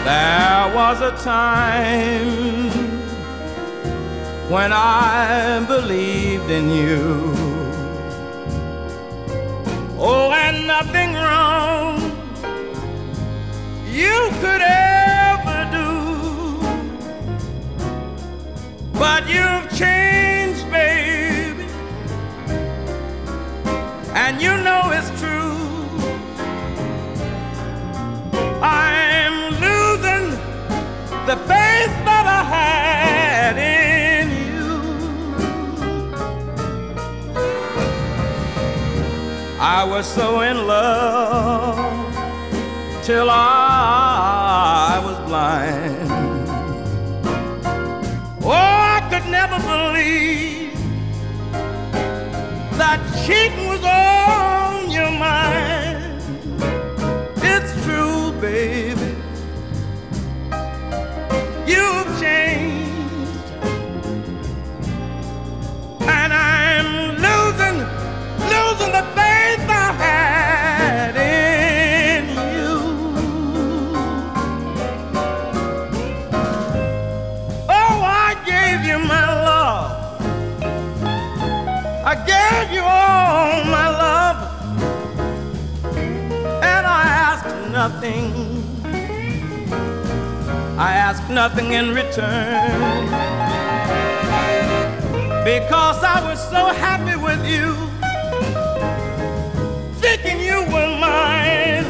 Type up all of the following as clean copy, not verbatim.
There was a time when I believed in you. Oh, and nothing wrong you could ever do. But you've changed, baby, and you know it's true. I'm losing the faith that I had in you. I was so in love till I was blind. Oh, I could never believe that cheating was on your mind. It's true, baby, you've changed, and I'm losing the faith I had in you. Oh, I gave you my love, I gave you all my love, and I asked nothing. I asked nothing in return, because I was so happy with you, thinking you were mine.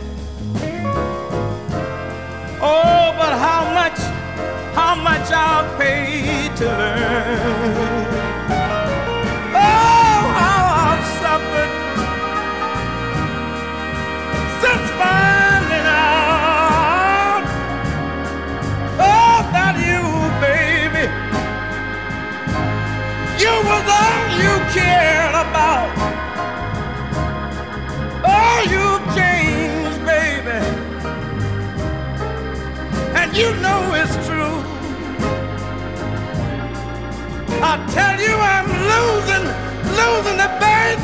Oh, but how much I'll pay to learn. Oh, how I've suffered since finding out, oh, that you, baby, you was all you cared about. Oh, you've changed, baby, and you know it's true. I tell you, I'm losing the faith